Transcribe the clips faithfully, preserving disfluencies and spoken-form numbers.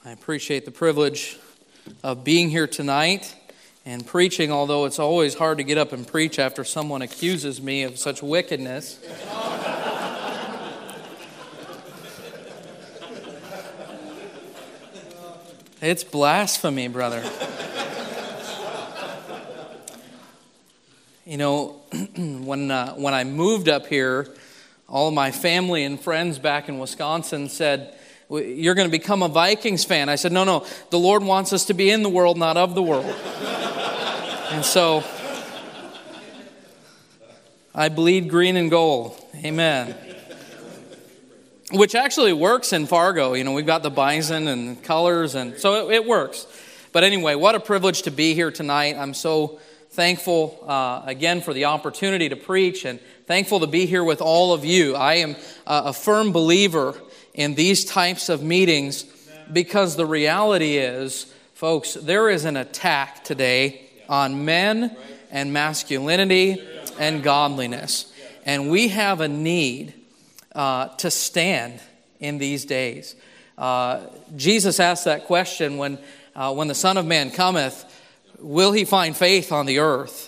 I appreciate the privilege of being here tonight and preaching, although it's always hard to get up and preach after someone accuses me of such wickedness. It's blasphemy, brother. You know, when uh, when I moved up here, all of my family and friends back in Wisconsin said, "You're going to become a Vikings fan." I said, no, no, the Lord wants us to be in the world, not of the world. And so, I bleed green and gold. Amen. Which actually works in Fargo. You know, we've got the bison and colors, and so it, it works. But anyway, what a privilege to be here tonight. I'm so thankful, uh, again, for the opportunity to preach, and thankful to be here with all of you. I am uh, a firm believer in these types of meetings because the reality is, folks, there is an attack today on men and masculinity and godliness. And we have a need uh, to stand in these days. Uh, Jesus asked that question when, uh, when the Son of Man cometh, will he find faith on the earth?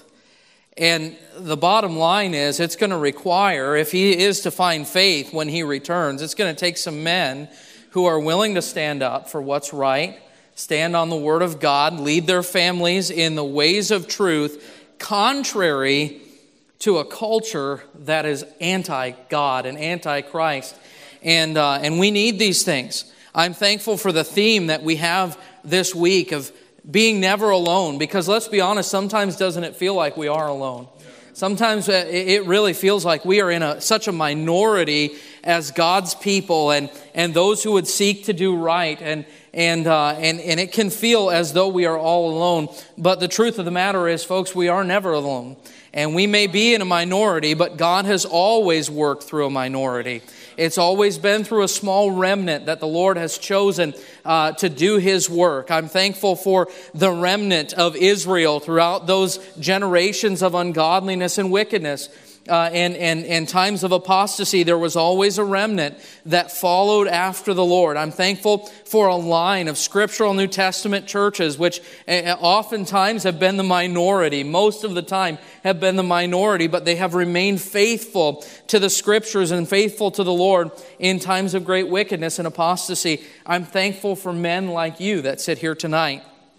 And the bottom line is, it's going to require, if he is to find faith when he returns, it's going to take some men who are willing to stand up for what's right, stand on the Word of God, lead their families in the ways of truth, contrary to a culture that is anti-God and anti-Christ. And, uh, and we need these things. I'm thankful for the theme that we have this week of being never alone, because let's be honest, sometimes doesn't it feel like we are alone? Sometimes it really feels like we are in a, such a minority as God's people and, and those who would seek to do right. And, and, uh, and, and it can feel as though we are all alone. But the truth of the matter is, folks, we are never alone. And we may be in a minority, but God has always worked through a minority. It's always been through a small remnant that the Lord has chosen uh, to do His work. I'm thankful for the remnant of Israel throughout those generations of ungodliness and wickedness. Uh, and, and, and times of apostasy, there was always a remnant that followed after the Lord. I'm thankful for a line of scriptural New Testament churches, which oftentimes have been the minority, most of the time have been the minority, but they have remained faithful to the scriptures and faithful to the Lord in times of great wickedness and apostasy. I'm thankful for men like you that sit here tonight.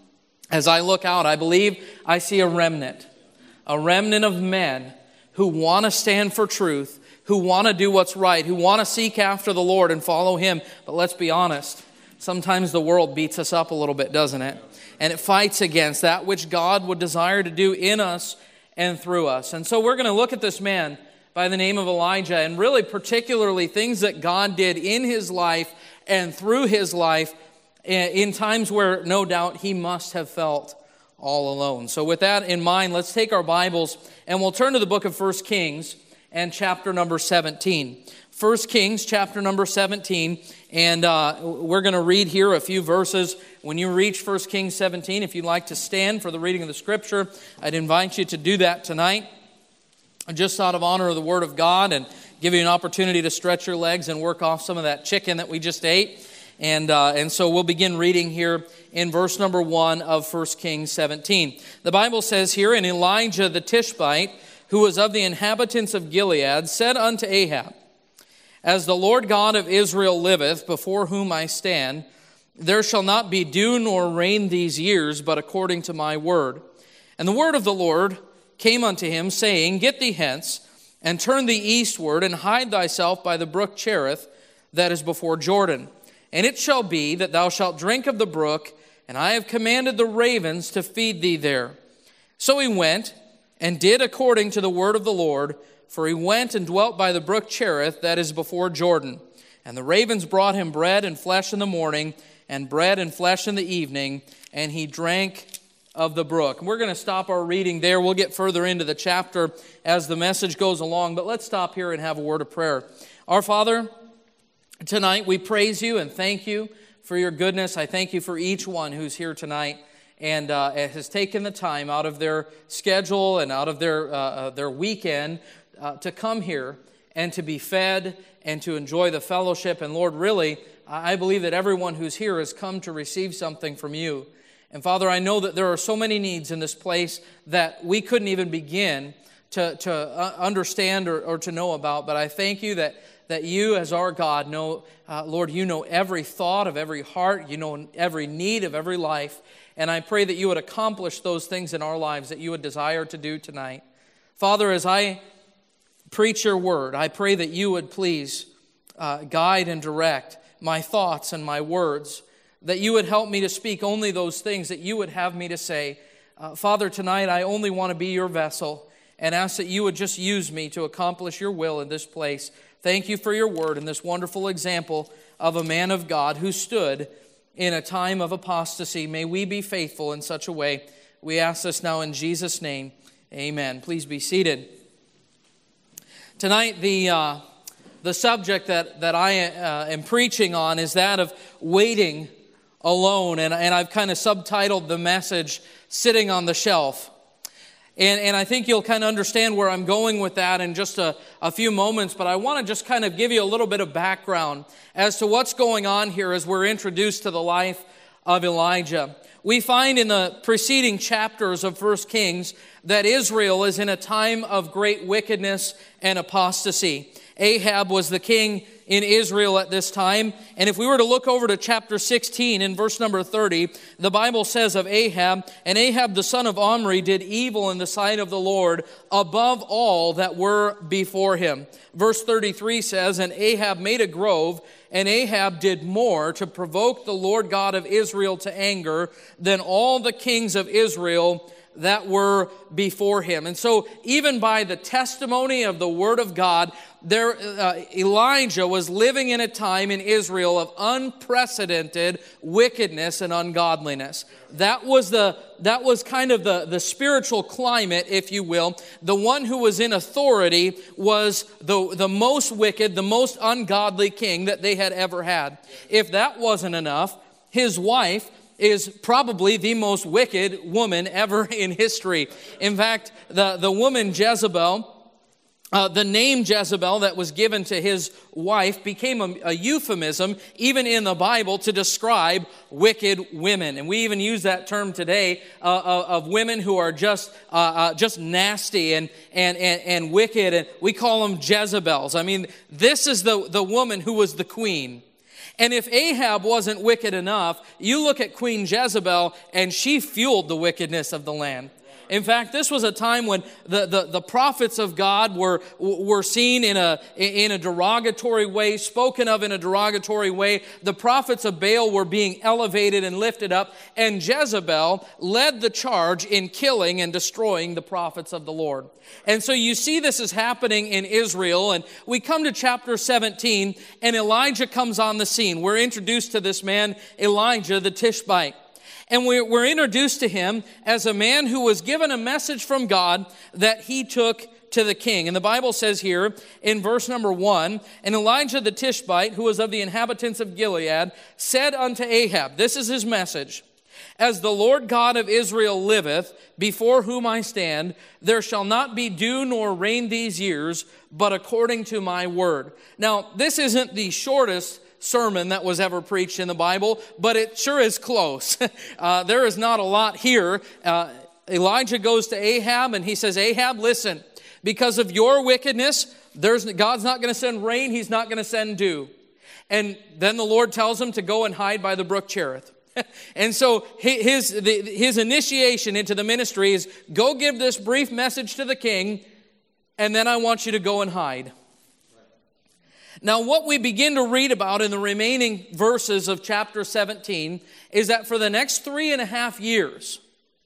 As I look out, I believe I see a remnant, a remnant of men who want to stand for truth, who want to do what's right, who want to seek after the Lord and follow Him. But let's be honest, sometimes the world beats us up a little bit, doesn't it? And it fights against that which God would desire to do in us and through us. And so we're going to look at this man by the name of Elijah, and really particularly things that God did in his life and through his life in times where no doubt he must have felt all alone. So with that in mind, let's take our Bibles and we'll turn to the book of First Kings and chapter number seventeen. First Kings chapter number seventeen, and uh, we're going to read here a few verses. When you reach First Kings seventeen, if you'd like to stand for the reading of the Scripture, I'd invite you to do that tonight. Just out of honor of the Word of God and give you an opportunity to stretch your legs and work off some of that chicken that we just ate. And uh, and so we'll begin reading here in verse number one of First Kings seventeen. The Bible says here, "And Elijah the Tishbite, who was of the inhabitants of Gilead, said unto Ahab, As the Lord God of Israel liveth, before whom I stand, there shall not be dew nor rain these years, but according to my word. And the word of the Lord came unto him, saying, Get thee hence, and turn thee eastward, and hide thyself by the brook Cherith, that is before Jordan. And it shall be that thou shalt drink of the brook, and I have commanded the ravens to feed thee there. So he went and did according to the word of the Lord, for he went and dwelt by the brook Cherith, that is before Jordan. And the ravens brought him bread and flesh in the morning, and bread and flesh in the evening, and he drank of the brook." And we're going to stop our reading there. We'll get further into the chapter as the message goes along, but let's stop here and have a word of prayer. Our Father, tonight we praise you and thank you for your goodness. I thank you for each one who's here tonight and uh, has taken the time out of their schedule and out of their uh, their weekend uh, to come here and to be fed and to enjoy the fellowship. And Lord, really, I believe that everyone who's here has come to receive something from you. And Father, I know that there are so many needs in this place that we couldn't even begin to, to understand or, or to know about. But I thank you that, that you as our God know, uh, Lord, you know every thought of every heart. You know every need of every life. And I pray that you would accomplish those things in our lives that you would desire to do tonight. Father, as I preach your word, I pray that you would please uh, guide and direct my thoughts and my words, that you would help me to speak only those things that you would have me to say. Uh, Father, tonight I only want to be your vessel and ask that you would just use me to accomplish your will in this place. Thank you for your word and this wonderful example of a man of God who stood in a time of apostasy. May we be faithful in such a way. We ask this now in Jesus' name. Amen. Please be seated. Tonight, the uh, the subject that, that I uh, am preaching on is that of waiting alone. And, and I've kind of subtitled the message, Sitting on the Shelf. And, and I think you'll kind of understand where I'm going with that in just a, a few moments. But I want to just kind of give you a little bit of background as to what's going on here as we're introduced to the life of Elijah. We find in the preceding chapters of First Kings that Israel is in a time of great wickedness and apostasy. Ahab was the king in Israel at this time. And if we were to look over to chapter sixteen in verse number thirty, the Bible says of Ahab, and Ahab the son of Omri did evil in the sight of the Lord above all that were before him. Verse thirty-three says, and Ahab made a grove, and Ahab did more to provoke the Lord God of Israel to anger than all the kings of Israel that were before him. And so even by the testimony of the word of God, there uh, Elijah was living in a time in Israel of unprecedented wickedness and ungodliness. That was the that was kind of the, the spiritual climate, if you will. The one who was in authority was the, the most wicked, the most ungodly king that they had ever had. If that wasn't enough, his wife is probably the most wicked woman ever in history. In fact, the, the woman Jezebel, uh, the name Jezebel that was given to his wife became a, a euphemism, even in the Bible, to describe wicked women. And we even use that term today uh, of, of women who are just uh, uh, just nasty and, and, and, and wicked. And we call them Jezebels. I mean, this is the, the woman who was the queen. And if Ahab wasn't wicked enough, you look at Queen Jezebel, and she fueled the wickedness of the land. In fact, this was a time when the, the, the prophets of God were, were seen in a, in a derogatory way, spoken of in a derogatory way. The prophets of Baal were being elevated and lifted up, and Jezebel led the charge in killing and destroying the prophets of the Lord. And so you see this is happening in Israel, and we come to chapter seventeen, and Elijah comes on the scene. We're introduced to this man, Elijah the Tishbite. And we're introduced to him as a man who was given a message from God that he took to the king. And the Bible says here in verse number one, and Elijah the Tishbite, who was of the inhabitants of Gilead, said unto Ahab, this is his message, as the Lord God of Israel liveth, before whom I stand, there shall not be dew nor rain these years, but according to my word. Now, this isn't the shortest sermon that was ever preached in the Bible, but it sure is close. uh, there is not a lot here. Uh, Elijah goes to Ahab and he says, Ahab, listen, because of your wickedness, there's God's not going to send rain. He's not going to send dew. And then the Lord tells him to go and hide by the brook Cherith. And so his, his initiation into the ministry is go give this brief message to the king, and then I want you to go and hide. Now, what we begin to read about in the remaining verses of chapter seventeen is that for the next three and a half years,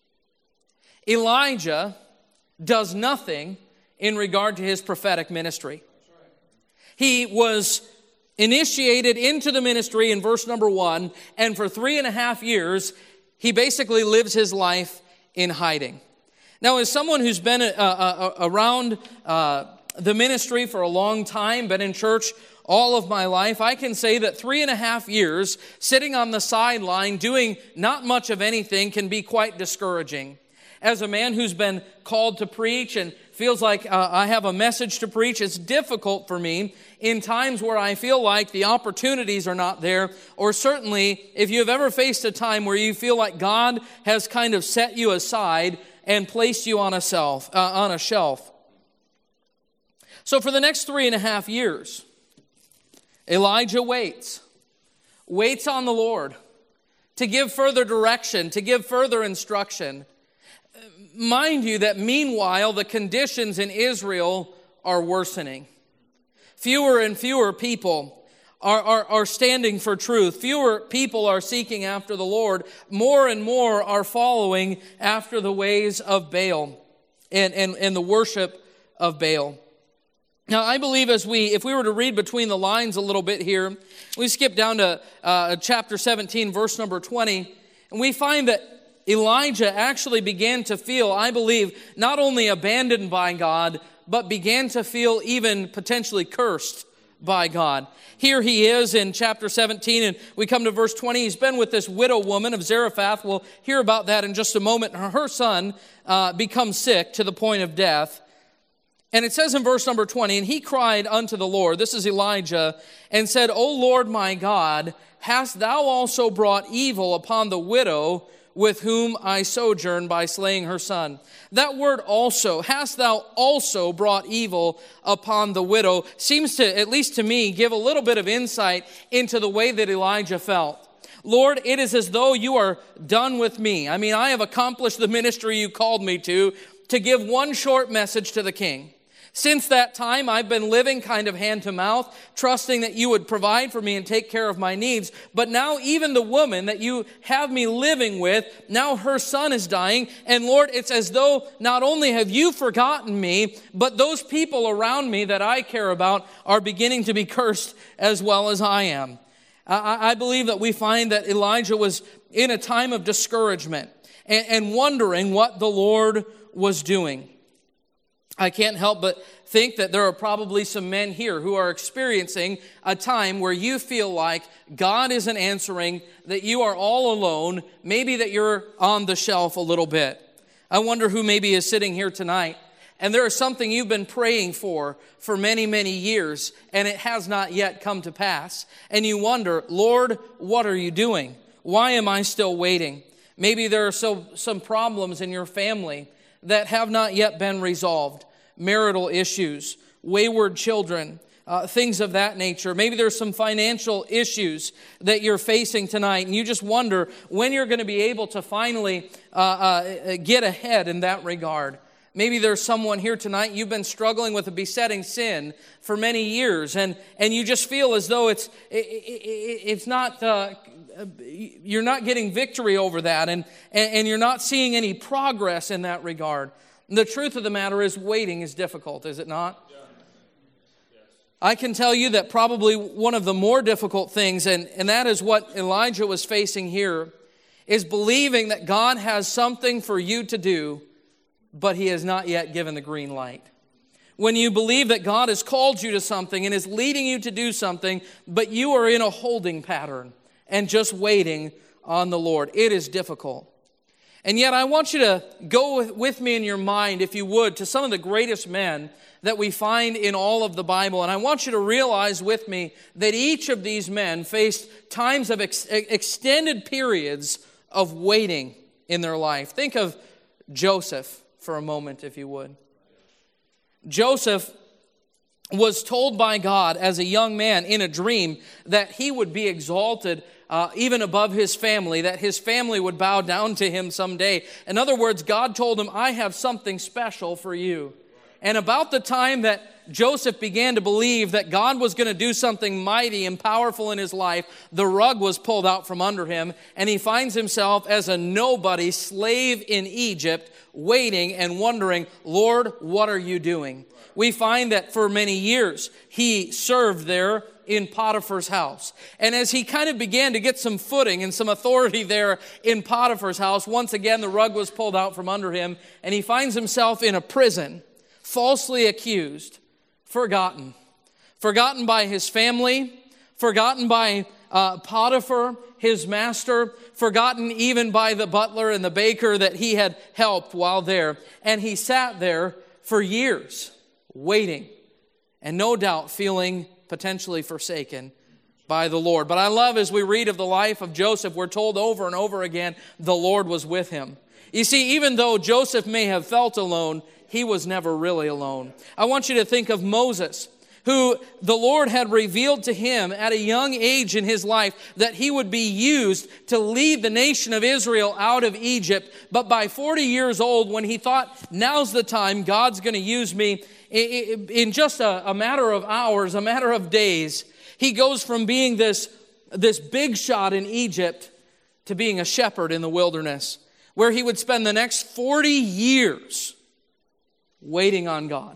Elijah does nothing in regard to his prophetic ministry. He was initiated into the ministry in verse number one, and for three and a half years, he basically lives his life in hiding. Now, as someone who's been uh, uh, around uh, the ministry for a long time, been in church all of my life, I can say that three and a half years sitting on the sideline doing not much of anything can be quite discouraging. As a man who's been called to preach and feels like uh, I have a message to preach. It's difficult for me in times where I feel like the opportunities are not there, or certainly if you have ever faced a time where you feel like God has kind of set you aside and placed you on a shelf, uh, on a shelf. So for the next three and a half years, Elijah waits, waits on the Lord to give further direction, to give further instruction. Mind you that meanwhile, the conditions in Israel are worsening. Fewer and fewer people are, are, are standing for truth. Fewer people are seeking after the Lord. More and more are following after the ways of Baal and, and, and the worship of Baal. Now, I believe as we, if we were to read between the lines a little bit here, we skip down to uh, chapter seventeen, verse number twenty, and we find that Elijah actually began to feel, I believe, not only abandoned by God, but began to feel even potentially cursed by God. Here he is in chapter seventeen, and we come to verse twenty. He's been with this widow woman of Zarephath. We'll hear about that in just a moment. Her son uh, becomes sick to the point of death. And it says in verse number twenty, and he cried unto the Lord, this is Elijah, and said, O Lord my God, hast thou also brought evil upon the widow with whom I sojourn by slaying her son? That word also, hast thou also brought evil upon the widow, seems to, at least to me, give a little bit of insight into the way that Elijah felt. Lord, it is as though you are done with me. I mean, I have accomplished the ministry you called me to, to give one short message to the king. Since that time, I've been living kind of hand to mouth, trusting that you would provide for me and take care of my needs. But now even the woman that you have me living with, now her son is dying. And Lord, it's as though not only have you forgotten me, but those people around me that I care about are beginning to be cursed as well as I am. I, I believe that we find that Elijah was in a time of discouragement and, and wondering what the Lord was doing. I can't help but think that there are probably some men here who are experiencing a time where you feel like God isn't answering, that you are all alone, maybe that you're on the shelf a little bit. I wonder who maybe is sitting here tonight, and there is something you've been praying for for many, many years, and it has not yet come to pass. And you wonder, Lord, what are you doing? Why am I still waiting? Maybe there are so, some problems in your family that have not yet been resolved. Marital issues, wayward children, uh, things of that nature. Maybe there's some financial issues that you're facing tonight, and you just wonder when you're going to be able to finally uh, uh, get ahead in that regard. Maybe there's someone here tonight, you've been struggling with a besetting sin for many years, and, and you just feel as though it's it, it, it's not... Uh, you're not getting victory over that, and, and, and you're not seeing any progress in that regard. The truth of the matter is waiting is difficult, is it not? Yeah. Yes. I can tell you that probably one of the more difficult things, and, and that is what Elijah was facing here, is believing that God has something for you to do, but He has not yet given the green light. When you believe that God has called you to something and is leading you to do something, but you are in a holding pattern and just waiting on the Lord, it is difficult. And yet I want you to go with me in your mind, if you would, to some of the greatest men that we find in all of the Bible. And I want you to realize with me that each of these men faced times of ex- extended periods of waiting in their life. Think of Joseph for a moment, if you would. Joseph was told by God as a young man in a dream that he would be exalted Uh, even above his family, that his family would bow down to him someday. In other words, God told him, I have something special for you. And about the time that Joseph began to believe that God was going to do something mighty and powerful in his life, the rug was pulled out from under him, and he finds himself as a nobody slave in Egypt, waiting and wondering, Lord, what are you doing? We find that for many years he served there in Potiphar's house. And as he kind of began to get some footing and some authority there in Potiphar's house, once again the rug was pulled out from under him, and he finds himself in a prison, falsely accused, forgotten. Forgotten by his family, forgotten by uh, Potiphar, his master, forgotten even by the butler and the baker that he had helped while there. And he sat there for years, waiting, and no doubt feeling potentially forsaken by the Lord. But I love, as we read of the life of Joseph, we're told over and over again, the Lord was with him. You see, even though Joseph may have felt alone, he was never really alone. I want you to think of Moses, who the Lord had revealed to him at a young age in his life that he would be used to lead the nation of Israel out of Egypt. But by forty years old, when he thought, now's the time, God's going to use me, in just a, a matter of hours, a matter of days, he goes from being this, this big shot in Egypt to being a shepherd in the wilderness, where he would spend the next forty years waiting on God.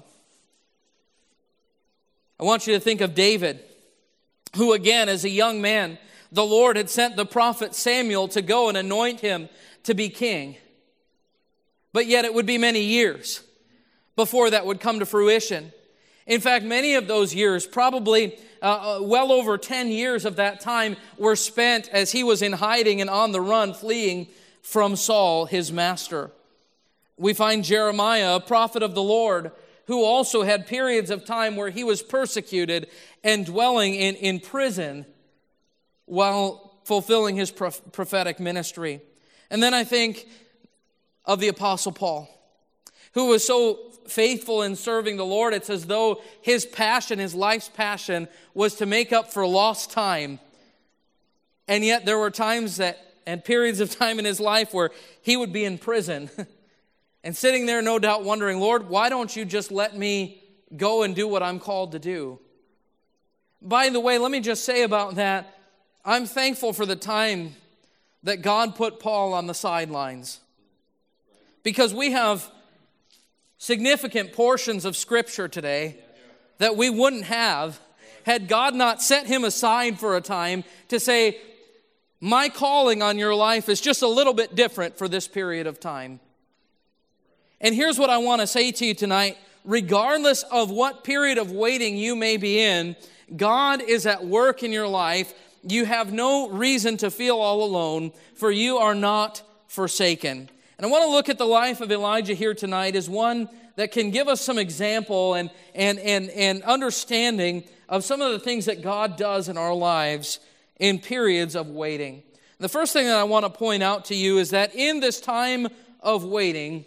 I want you to think of David, who again, as a young man, the Lord had sent the prophet Samuel to go and anoint him to be king. But yet it would be many years before that would come to fruition. In fact, many of those years, probably uh, well over ten years of that time, were spent as he was in hiding and on the run, fleeing from Saul, his master. We find Jeremiah, a prophet of the Lord, who also had periods of time where he was persecuted and dwelling in, in prison while fulfilling his prof- prophetic ministry. And then I think of the Apostle Paul, who was so faithful in serving the Lord. It's as though his passion, his life's passion, was to make up for lost time. And yet there were times that, and periods of time in his life where he would be in prison and sitting there, no doubt, wondering, Lord, why don't you just let me go and do what I'm called to do? By the way, let me just say about that, I'm thankful for the time that God put Paul on the sidelines. Because we have significant portions of Scripture today that we wouldn't have had God not set him aside for a time to say, my calling on your life is just a little bit different for this period of time. And here's what I want to say to you tonight. Regardless of what period of waiting you may be in, God is at work in your life. You have no reason to feel all alone, for you are not forsaken. And I want to look at the life of Elijah here tonight as one that can give us some example and, and, and, and understanding of some of the things that God does in our lives in periods of waiting. The first thing that I want to point out to you is that in this time of waiting,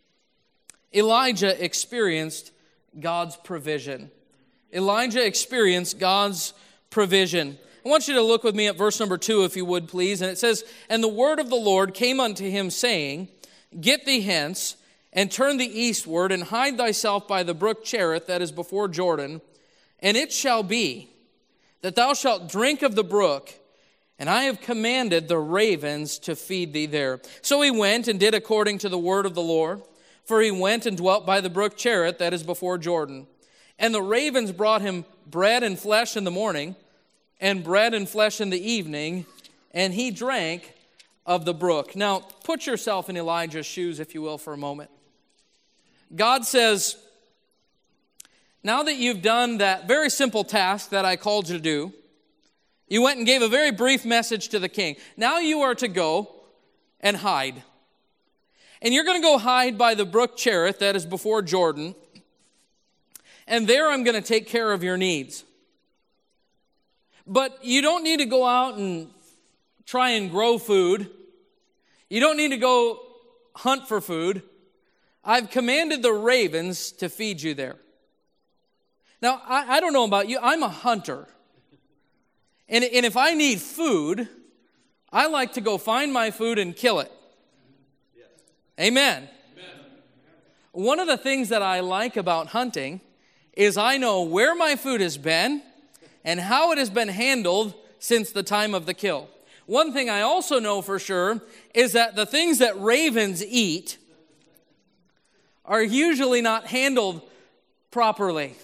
Elijah experienced God's provision. Elijah experienced God's provision. I want you to look with me at verse number two, if you would, please. And it says, and the word of the Lord came unto him, saying, get thee hence, and turn thee eastward, and hide thyself by the brook Cherith that is before Jordan. And it shall be that thou shalt drink of the brook, and I have commanded the ravens to feed thee there. So he went and did according to the word of the Lord. For he went and dwelt by the brook Cherith that is before Jordan. And the ravens brought him bread and flesh in the morning, and bread and flesh in the evening, and he drank of the brook. Now, put yourself in Elijah's shoes, if you will, for a moment. God says, now that you've done that very simple task that I called you to do, you went and gave a very brief message to the king. Now you are to go and hide. And you're going to go hide by the brook Cherith that is before Jordan. And there I'm going to take care of your needs. But you don't need to go out and try and grow food. You don't need to go hunt for food. I've commanded the ravens to feed you there. Now, I, I don't know about you. I'm a hunter. And, and if I need food, I like to go find my food and kill it. Amen. Amen. One of the things that I like about hunting is I know where my food has been and how it has been handled since the time of the kill. One thing I also know for sure is that the things that ravens eat are usually not handled properly.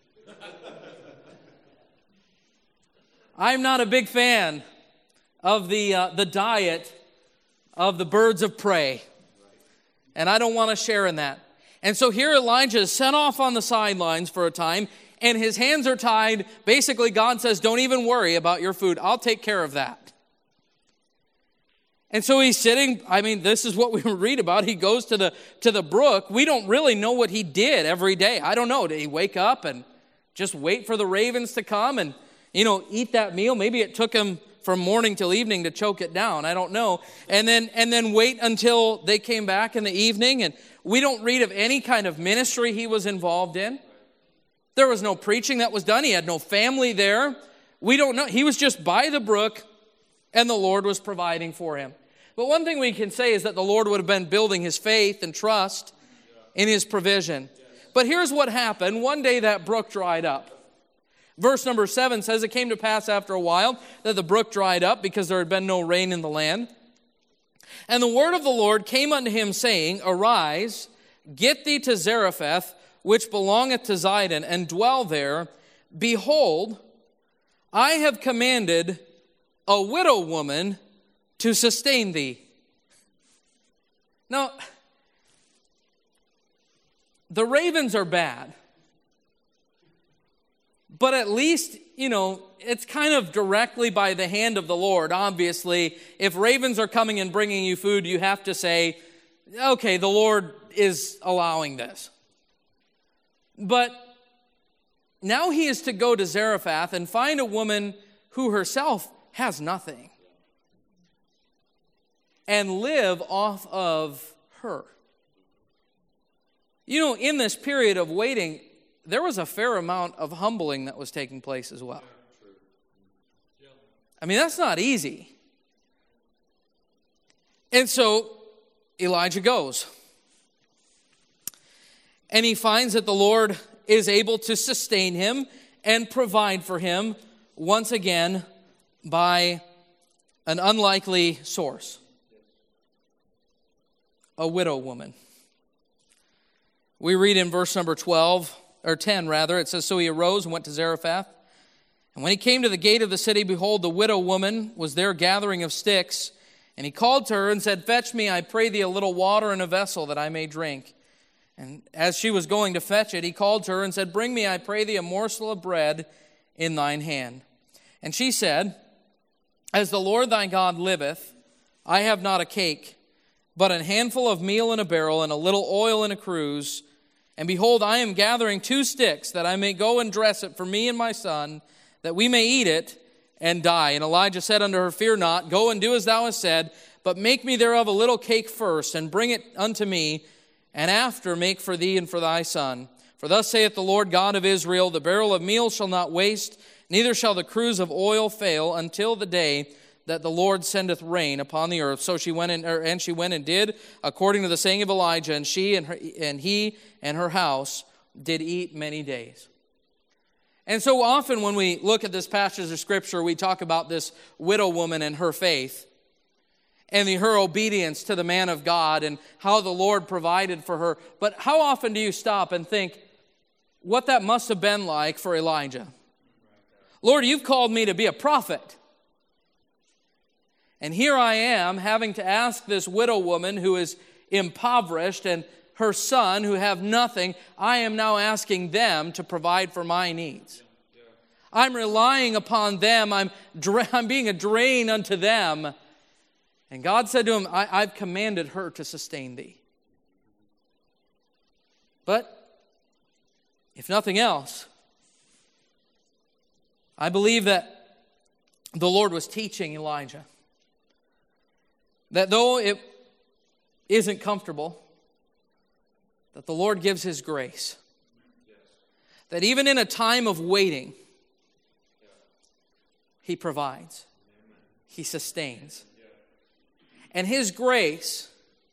I'm not a big fan of the uh, the diet of the birds of prey. And I don't want to share in that. And so here Elijah is sent off on the sidelines for a time, and his hands are tied. Basically, God says, don't even worry about your food. I'll take care of that. And so he's sitting, I mean, this is what we read about. He goes to the to the brook. We don't really know what he did every day. I don't know. Did he wake up and just wait for the ravens to come and, you know, eat that meal? Maybe it took him from morning till evening to choke it down. I don't know. And then and then wait until they came back in the evening. And we don't read of any kind of ministry he was involved in. There was no preaching that was done. He had no family there. We don't know. He was just by the brook, and the Lord was providing for him. But one thing we can say is that the Lord would have been building his faith and trust in his provision. But here's what happened. One day that brook dried up. Verse number seven says, it came to pass after a while that the brook dried up because there had been no rain in the land. And the word of the Lord came unto him, saying, Arise, get thee to Zarephath, which belongeth to Zidon, and dwell there. Behold, I have commanded a widow woman to sustain thee. Now, the ravens are bad. But at least, you know, it's kind of directly by the hand of the Lord. Obviously, if ravens are coming and bringing you food, you have to say, okay, the Lord is allowing this. But now he is to go to Zarephath and find a woman who herself has nothing and live off of her. You know, in this period of waiting, there was a fair amount of humbling that was taking place as well. I mean, that's not easy. And so Elijah goes. And he finds that the Lord is able to sustain him and provide for him once again by an unlikely source. A widow woman. We read in verse number twelve, or ten rather, it says, So he arose and went to Zarephath. And when he came to the gate of the city, behold, the widow woman was there gathering of sticks. And he called to her and said, Fetch me, I pray thee, a little water in a vessel that I may drink. And as she was going to fetch it, he called to her and said, Bring me, I pray thee, a morsel of bread in thine hand. And she said, As the Lord thy God liveth, I have not a cake, but a handful of meal in a barrel, and a little oil in a cruse. And behold, I am gathering two sticks, that I may go and dress it for me and my son, that we may eat it and die. And Elijah said unto her, Fear not, go and do as thou hast said, but make me thereof a little cake first, and bring it unto me, and after make for thee and for thy son. For thus saith the Lord God of Israel, The barrel of meal shall not waste, neither shall the cruse of oil fail, until the day that the Lord sendeth rain upon the earth. So she went in, er, and she went and did according to the saying of Elijah, and she and her and he and her house did eat many days. And so often when we look at this passage of Scripture, we talk about this widow woman and her faith, and the, her obedience to the man of God, and how the Lord provided for her. But how often do you stop and think what that must have been like for Elijah? Lord, you've called me to be a prophet. And here I am having to ask this widow woman who is impoverished and her son who have nothing, I am now asking them to provide for my needs. I'm relying upon them. I'm, I'm being a drain unto them. And God said to him, I, I've commanded her to sustain thee. But if nothing else, I believe that the Lord was teaching Elijah that though it isn't comfortable, that the Lord gives His grace. That even in a time of waiting, He provides. He sustains. And His grace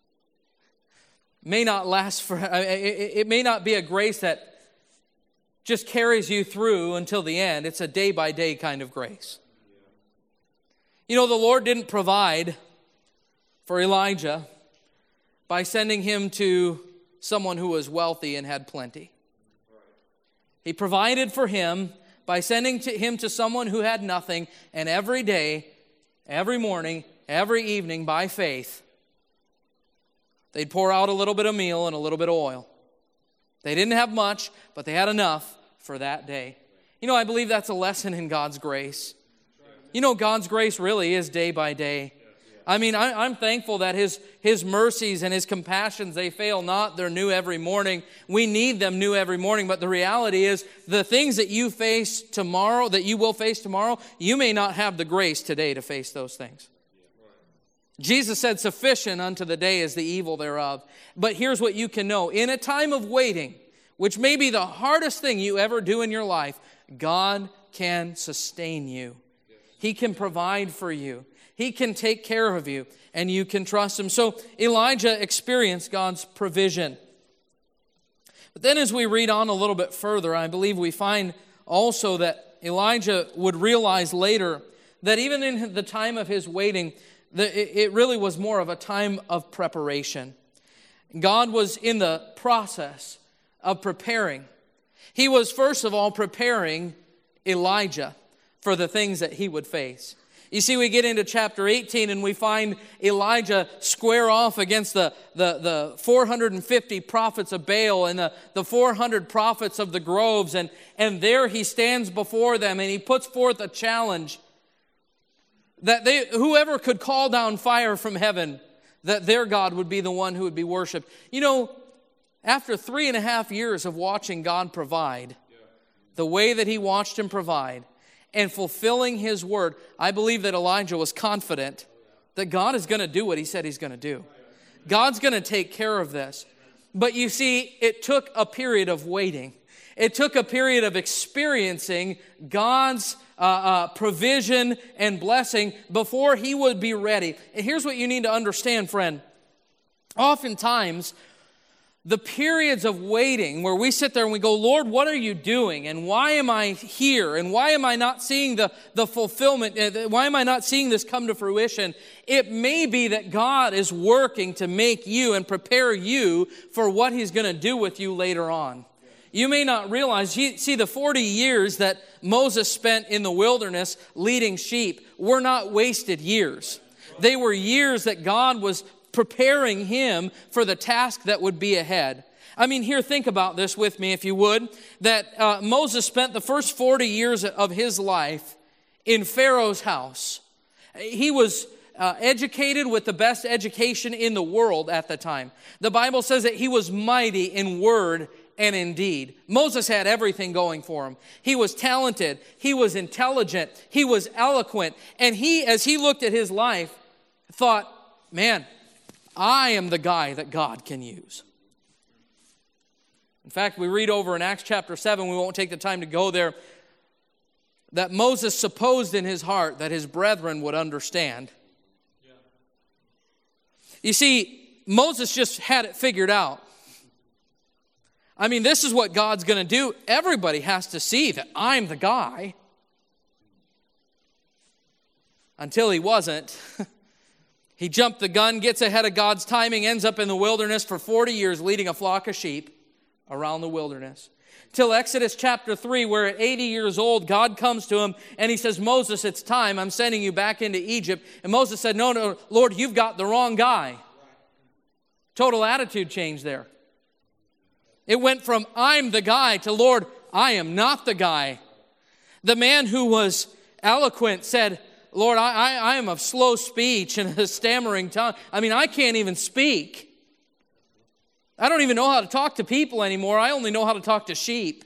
may not last for, it may not be a grace that just carries you through until the end. It's a day-by-day kind of grace. You know, the Lord didn't provide for Elijah by sending him to someone who was wealthy and had plenty. He provided for him by sending to him to someone who had nothing, and every day, every morning, every evening, by faith, they'd pour out a little bit of meal and a little bit of oil. They didn't have much, but they had enough for that day. You know, I believe that's a lesson in God's grace. You know, God's grace really is day by day. I mean, I, I'm thankful that his, his mercies and His compassions, they fail not. They're new every morning. We need them new every morning. But the reality is, the things that you face tomorrow, that you will face tomorrow, you may not have the grace today to face those things. Jesus said, sufficient unto the day is the evil thereof. But here's what you can know. In a time of waiting, which may be the hardest thing you ever do in your life, God can sustain you. He can provide for you. He can take care of you, and you can trust Him. So Elijah experienced God's provision. But then as we read on a little bit further, I believe we find also that Elijah would realize later that even in the time of his waiting, it really was more of a time of preparation. God was in the process of preparing. He was, first of all, preparing Elijah for the things that he would face. You see, we get into chapter eighteen and we find Elijah square off against the, the, the four hundred fifty prophets of Baal and the, the four hundred prophets of the groves. And, and there he stands before them and he puts forth a challenge that they, whoever could call down fire from heaven, that their God would be the one who would be worshiped. You know, after three and a half years of watching God provide, the way that He watched Him provide, and fulfilling His word, I believe that Elijah was confident that God is going to do what He said He's going to do. God's going to take care of this. But you see, it took a period of waiting. It took a period of experiencing God's uh, uh, provision and blessing before he would be ready. And here's what you need to understand, friend. Oftentimes, the periods of waiting where we sit there and we go, Lord, what are you doing? And why am I here? And why am I not seeing the, the fulfillment? Why am I not seeing this come to fruition? It may be that God is working to make you and prepare you for what He's going to do with you later on. You may not realize, see, the forty years that Moses spent in the wilderness leading sheep were not wasted years. They were years that God was preparing him for the task that would be ahead. I mean, here, think about this with me, if you would, that uh, Moses spent the first forty years of his life in Pharaoh's house. He was uh, educated with the best education in the world at the time. The Bible says that he was mighty in word and in deed. Moses had everything going for him. He was talented. He was intelligent. He was eloquent. And he, as he looked at his life, thought, man, I am the guy that God can use. In fact, we read over in Acts chapter seven, we won't take the time to go there, that Moses supposed in his heart that his brethren would understand. Yeah. You see, Moses just had it figured out. I mean, this is what God's going to do. Everybody has to see that I'm the guy. Until he wasn't. He jumped the gun, gets ahead of God's timing, ends up in the wilderness for forty years leading a flock of sheep around the wilderness. Till Exodus chapter three, where at eighty years old, God comes to him and He says, Moses, it's time. I'm sending you back into Egypt. And Moses said, no, no, Lord, you've got the wrong guy. Total attitude change there. It went from I'm the guy to Lord, I am not the guy. The man who was eloquent said, Lord, I, I, I am of slow speech and a stammering tongue. I mean, I can't even speak. I don't even know how to talk to people anymore. I only know how to talk to sheep.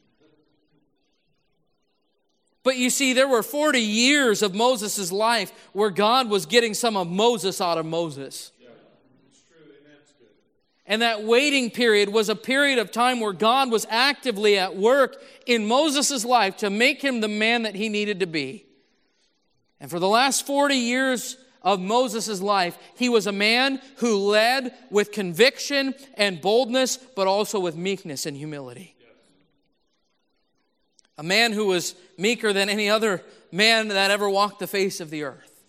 But you see, there were forty years of Moses' life where God was getting some of Moses out of Moses. Yeah, it's true, and that's good. And that waiting period was a period of time where God was actively at work in Moses' life to make him the man that he needed to be. And for the last forty years of Moses' life, he was a man who led with conviction and boldness, but also with meekness and humility. Yes. A man who was meeker than any other man that ever walked the face of the earth.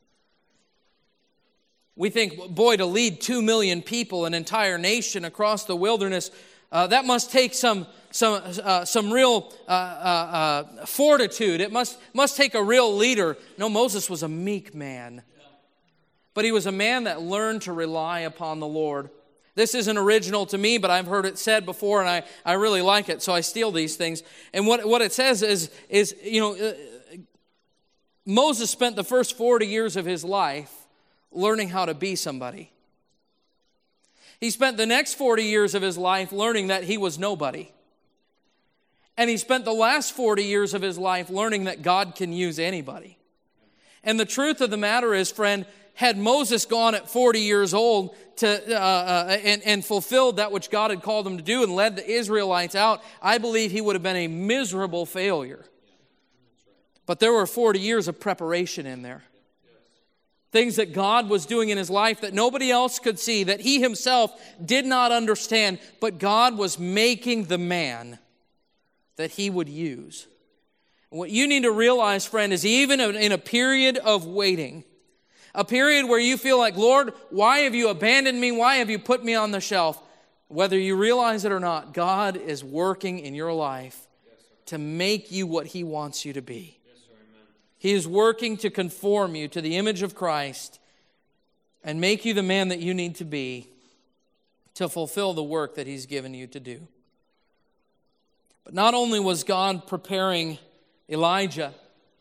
We think, boy, to lead two million people, an entire nation across the wilderness, uh, that must take some some uh, some real uh, uh, uh, fortitude. It must must take a real leader. No, Moses was a meek man. But he was a man that learned to rely upon the Lord. This isn't original to me, but I've heard it said before, and I, I really like it, so I steal these things. And what, what it says is, is, you know, uh, Moses spent the first forty years of his life learning how to be somebody. He spent the next forty years of his life learning that he was nobody. And he spent the last forty years of his life learning that God can use anybody. And the truth of the matter is, friend, had Moses gone at forty years old to uh, uh, and, and fulfilled that which God had called him to do and led the Israelites out, I believe he would have been a miserable failure. But there were forty years of preparation in there. Things that God was doing in his life that nobody else could see, that he himself did not understand, but God was making the man that he would use. And what you need to realize, friend, is even in a period of waiting, a period where you feel like, Lord, why have you abandoned me? Why have you put me on the shelf? Whether you realize it or not, God is working in your life to make you what he wants you to be. He is working to conform you to the image of Christ and make you the man that you need to be to fulfill the work that he's given you to do. But not only was God preparing Elijah,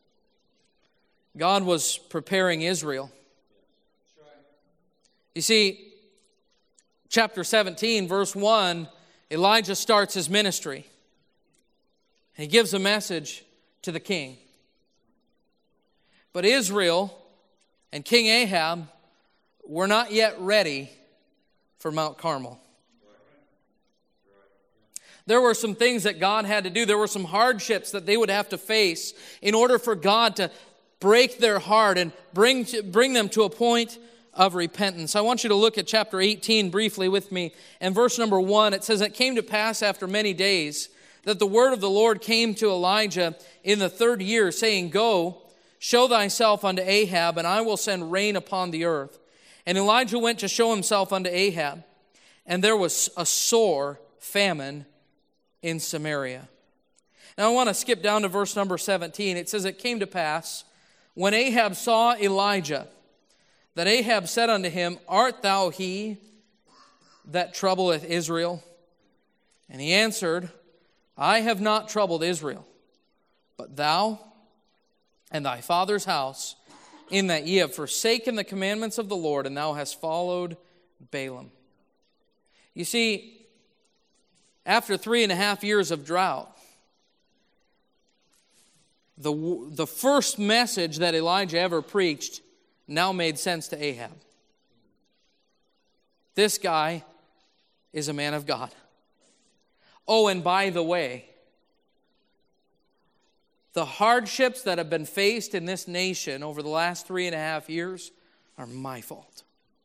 God was preparing Israel. You see, chapter seventeen, verse one, Elijah starts his ministry. He gives a message to the king. But Israel and King Ahab were not yet ready for Mount Carmel. There were some things that God had to do. There were some hardships that they would have to face in order for God to break their heart and bring, to, bring them to a point of repentance. I want you to look at chapter eighteen briefly with me. And verse number one, it says, "It came to pass after many days that the word of the Lord came to Elijah in the third year, saying, Go, show thyself unto Ahab, and I will send rain upon the earth. And Elijah went to show himself unto Ahab, and there was a sore famine in Samaria." Now I want to skip down to verse number seventeen. It says, "It came to pass, when Ahab saw Elijah, that Ahab said unto him, Art thou he that troubleth Israel? And he answered, I have not troubled Israel, but thou and thy father's house, in that ye have forsaken the commandments of the Lord, and thou hast followed Balaam." You see, after three and a half years of drought, the, the first message that Elijah ever preached now made sense to Ahab. This guy is a man of God. Oh, and by the way, the hardships that have been faced in this nation over the last three and a half years are my fault.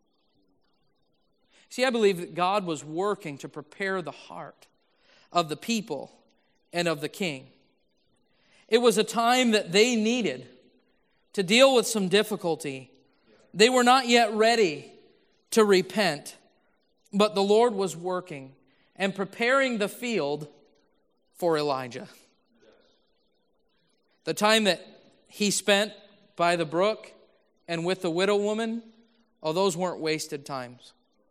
See, I believe that God was working to prepare the heart of the people and of the king. It was a time that they needed to deal with some difficulty. They were not yet ready to repent, but the Lord was working and preparing the field for Elijah. The time that he spent by the brook and with the widow woman, oh, those weren't wasted times.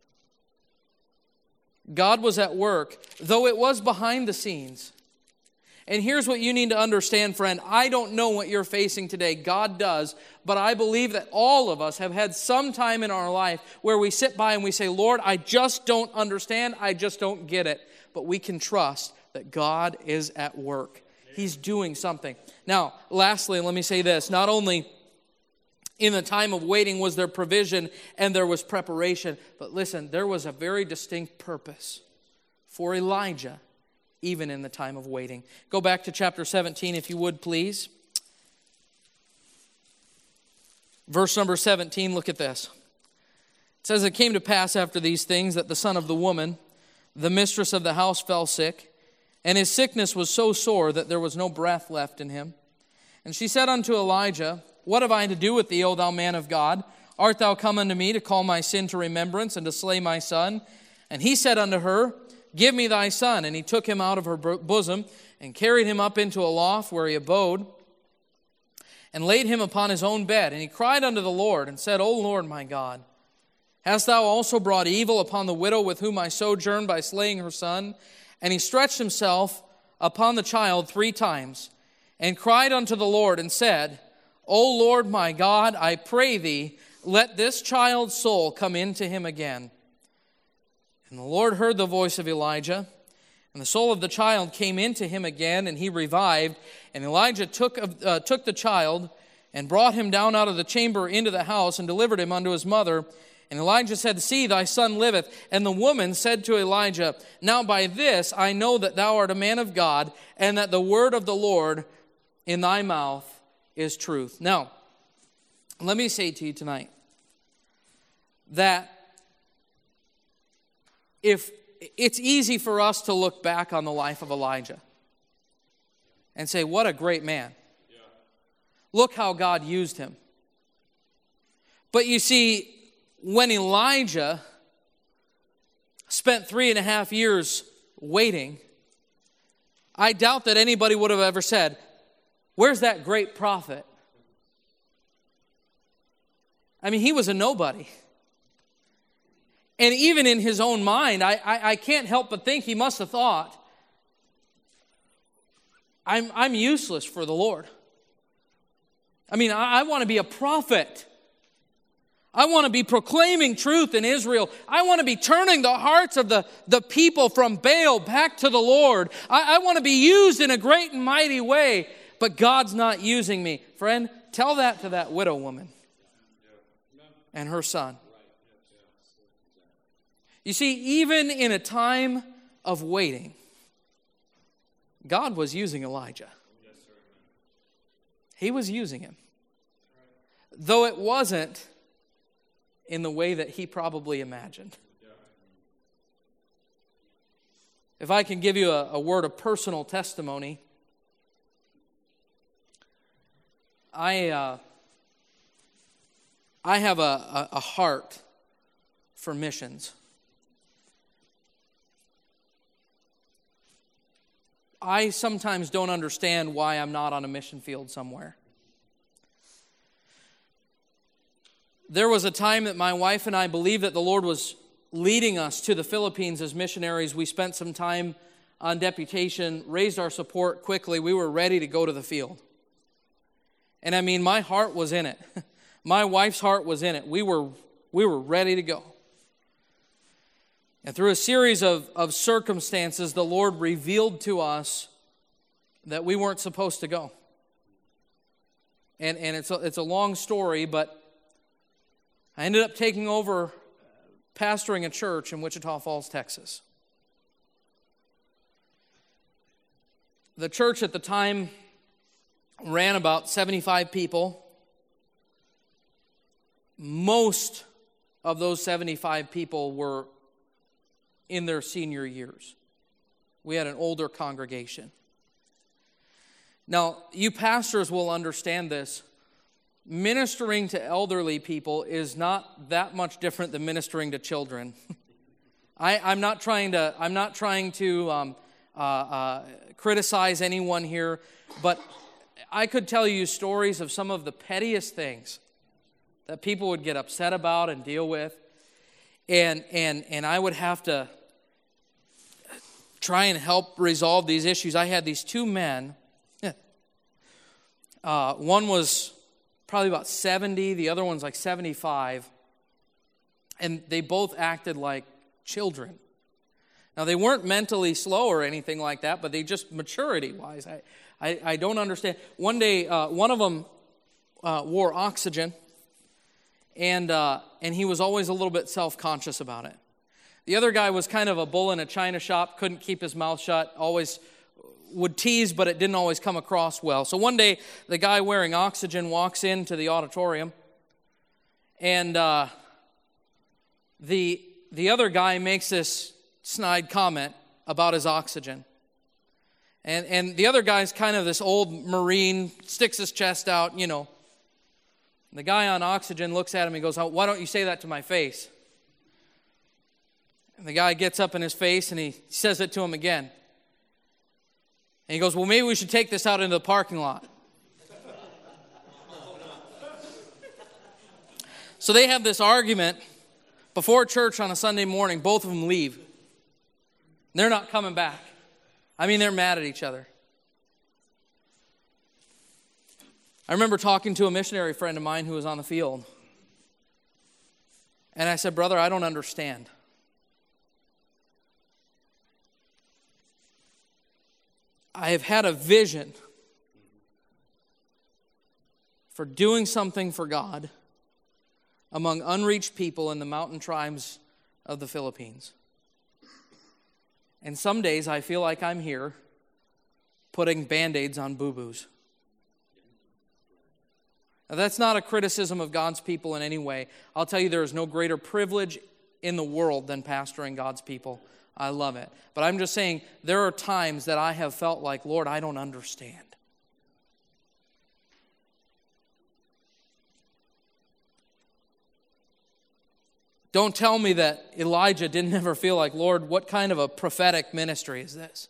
God was at work, though it was behind the scenes. And here's what you need to understand, friend. I don't know what you're facing today. God does. But I believe that all of us have had some time in our life where we sit by and we say, Lord, I just don't understand. I just don't get it. But we can trust that God is at work. He's doing something. Now, lastly, let me say this. Not only in the time of waiting was there provision and there was preparation, but listen, there was a very distinct purpose for Elijah even in the time of waiting. Go back to chapter seventeen, if you would, please. Verse number seventeen, look at this. It says, "It came to pass after these things that the son of the woman, the mistress of the house, fell sick, and his sickness was so sore that there was no breath left in him. And she said unto Elijah, What have I to do with thee, O thou man of God? Art thou come unto me to call my sin to remembrance and to slay my son? And he said unto her, Give me thy son. And he took him out of her bosom and carried him up into a loft where he abode and laid him upon his own bed. And he cried unto the Lord and said, O Lord my God, hast thou also brought evil upon the widow with whom I sojourned by slaying her son? And he stretched himself upon the child three times and cried unto the Lord and said, O Lord my God, I pray thee, let this child's soul come into him again. And the Lord heard the voice of Elijah, and the soul of the child came into him again, and he revived. And Elijah took, uh, took the child and brought him down out of the chamber into the house and delivered him unto his mother. And Elijah said, See, thy son liveth. And the woman said to Elijah, Now by this I know that thou art a man of God, and that the word of the Lord in thy mouth is truth. Now, let me say to you tonight that if it's easy for us to look back on the life of Elijah and say, what a great man. Yeah. Look how God used him. But you see, when Elijah spent three and a half years waiting, I doubt that anybody would have ever said, where's that great prophet? I mean, he was a nobody. And even in his own mind, I, I, I can't help but think he must have thought, I'm, I'm useless for the Lord. I mean, I, I want to be a prophet. I want to be proclaiming truth in Israel. I want to be turning the hearts of the, the people from Baal back to the Lord. I, I want to be used in a great and mighty way, but God's not using me. Friend, tell that to that widow woman and her son. You see, even in a time of waiting, God was using Elijah. He was using him. Though it wasn't in the way that he probably imagined. If I can give you a, a word of personal testimony, I uh, I have a, a, a heart for missions. I sometimes don't understand why I'm not on a mission field somewhere. There was a time that my wife and I believed that the Lord was leading us to the Philippines as missionaries. We spent some time on deputation, raised our support quickly. We were ready to go to the field. And I mean, my heart was in it. My wife's heart was in it. We were, we were ready to go. And through a series of, of circumstances, the Lord revealed to us that we weren't supposed to go. And, and it's, a, it's a long story, but I ended up taking over pastoring a church in Wichita Falls, Texas. The church at the time ran about seventy-five people. Most of those seventy-five people were in their senior years. We had an older congregation. Now, you pastors will understand this. Ministering to elderly people is not that much different than ministering to children. I, I'm not trying to. I'm not trying to um, uh, uh, criticize anyone here, but I could tell you stories of some of the pettiest things that people would get upset about and deal with. And and and I would have to try and help resolve these issues. I had these two men. Uh, one was probably about seventy. The other one's like seventy-five. And they both acted like children. Now, they weren't mentally slow or anything like that, but they just maturity-wise. I, I, I don't understand. One day, uh, one of them uh, wore oxygen. And uh, and he was always a little bit self-conscious about it. The other guy was kind of a bull in a china shop, couldn't keep his mouth shut, always would tease, but it didn't always come across well. So one day, the guy wearing oxygen walks into the auditorium, and uh, the the other guy makes this snide comment about his oxygen. And, and the other guy's kind of this old Marine, sticks his chest out, you know. The guy on oxygen looks at him and goes, oh, why don't you say that to my face? And the guy gets up in his face and he says it to him again. And he goes, well, maybe we should take this out into the parking lot. So they have this argument before church on a Sunday morning. Both of them leave. They're not coming back. I mean, they're mad at each other. I remember talking to a missionary friend of mine who was on the field. And I said, brother, I don't understand. I have had a vision for doing something for God among unreached people in the mountain tribes of the Philippines. And some days I feel like I'm here putting Band-Aids on boo-boos. Now, that's not a criticism of God's people in any way. I'll tell you, there is no greater privilege in the world than pastoring God's people. I love it. But I'm just saying, there are times that I have felt like, Lord, I don't understand. Don't tell me that Elijah didn't ever feel like, Lord, what kind of a prophetic ministry is this?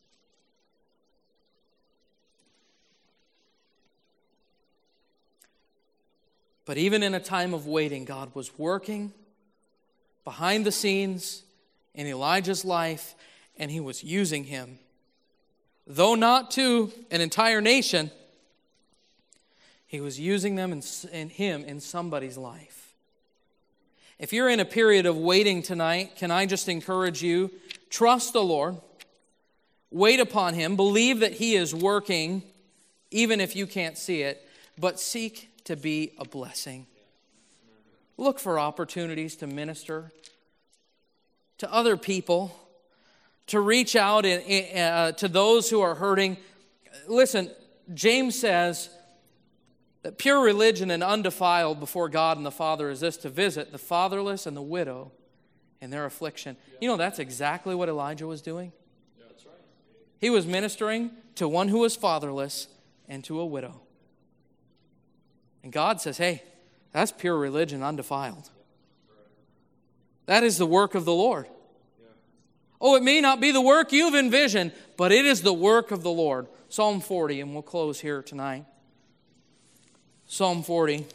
But even in a time of waiting, God was working behind the scenes in Elijah's life, and he was using him. Though not to an entire nation, he was using them in, in him in somebody's life. If you're in a period of waiting tonight, can I just encourage you, trust the Lord, wait upon Him, believe that He is working, even if you can't see it, but seek to be a blessing. Look for opportunities to minister to other people, to reach out and, uh, to those who are hurting. Listen, James says that pure religion and undefiled before God and the Father is this, to visit the fatherless and the widow in their affliction. Yeah. You know, that's exactly what Elijah was doing. Yeah, that's right. He was ministering to one who was fatherless and to a widow. And God says, hey, that's pure religion, undefiled. That is the work of the Lord. Yeah. Oh, it may not be the work you've envisioned, but it is the work of the Lord. Psalm forty, and we'll close here tonight. Psalm forty,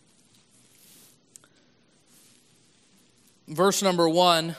verse number one,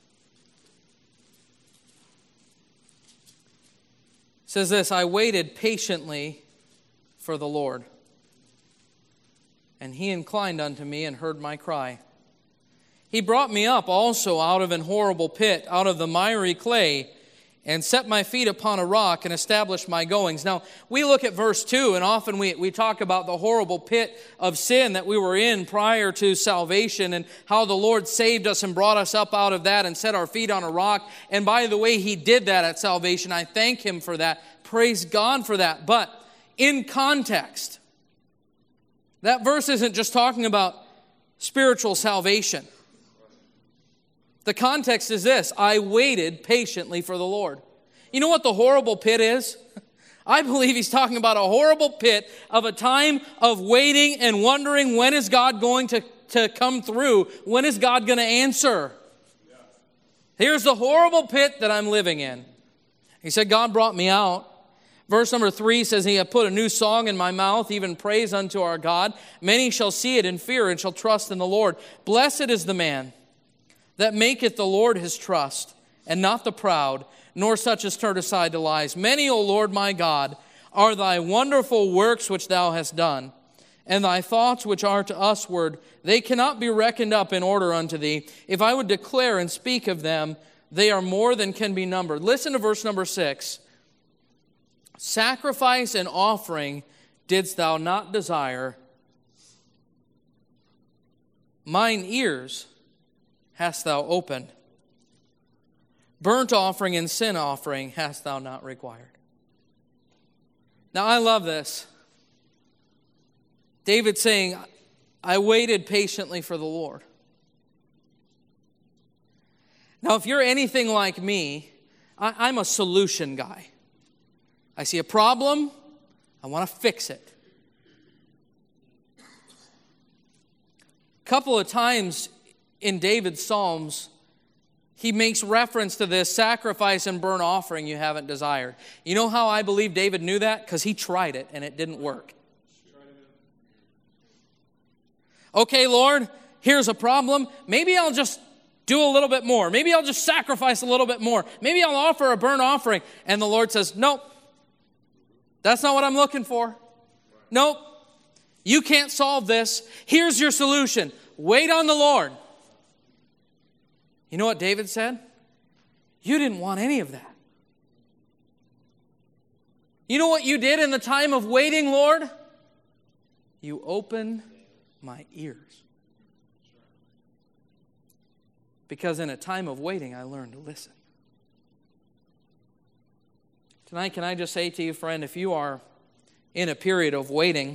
says this, I waited patiently for the Lord, and He inclined unto me and heard my cry. He brought me up also out of an horrible pit, out of the miry clay, and set my feet upon a rock and established my goings. Now, we look at verse two, and often we, we talk about the horrible pit of sin that we were in prior to salvation and how the Lord saved us and brought us up out of that and set our feet on a rock. And by the way, He did that at salvation. I thank Him for that. Praise God for that. But in context, that verse isn't just talking about spiritual salvation. The context is this, I waited patiently for the Lord. You know what the horrible pit is? I believe he's talking about a horrible pit of a time of waiting and wondering when is God going to, to come through? When is God going to answer? Yeah. Here's the horrible pit that I'm living in. He said, God brought me out. Verse number three says, He hath put a new song in my mouth, even praise unto our God. Many shall see it and fear and shall trust in the Lord. Blessed is the man that maketh the Lord his trust, and not the proud, nor such as turn aside to lies. Many, O Lord my God, are thy wonderful works which thou hast done, and thy thoughts which are to usward, they cannot be reckoned up in order unto thee. If I would declare and speak of them, they are more than can be numbered. Listen to verse number six. Sacrifice and offering didst thou not desire. Mine ears hast thou opened. Burnt offering and sin offering hast thou not required. Now I love this. David saying, I waited patiently for the Lord. Now if you're anything like me, I, I'm a solution guy. I see a problem, I want to fix it. A couple of times in David's Psalms, he makes reference to this sacrifice and burnt offering you haven't desired. You know how I believe David knew that? Because he tried it and it didn't work. Okay, Lord, here's a problem. Maybe I'll just do a little bit more. Maybe I'll just sacrifice a little bit more. Maybe I'll offer a burnt offering. And the Lord says, nope, that's not what I'm looking for. Nope, you can't solve this. Here's your solution. Wait on the Lord. You know what David said? You didn't want any of that. You know what you did in the time of waiting, Lord? You opened my ears. Because in a time of waiting, I learned to listen. Tonight, can I just say to you, friend, if you are in a period of waiting,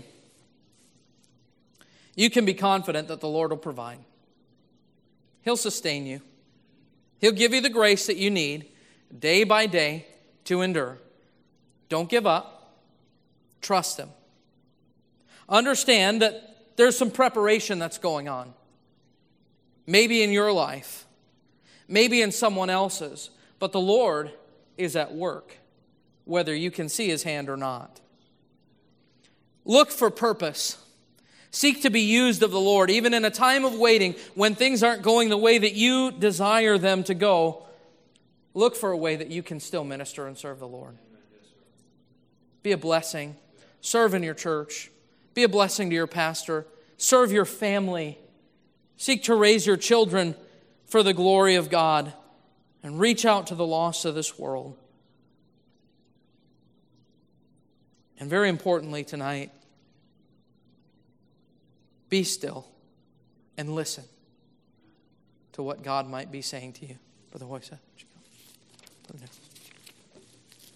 you can be confident that the Lord will provide. He'll sustain you. He'll give you the grace that you need day by day to endure. Don't give up. Trust Him. Understand that there's some preparation that's going on. Maybe in your life. Maybe in someone else's. But the Lord is at work, whether you can see His hand or not. Look for purpose. Seek to be used of the Lord, even in a time of waiting when things aren't going the way that you desire them to go. Look for a way that you can still minister and serve the Lord. Be a blessing. Serve in your church. Be a blessing to your pastor. Serve your family. Seek to raise your children for the glory of God. And reach out to the lost of this world. And very importantly tonight, be still and listen to what God might be saying to you. Brother Hoysa, would you come?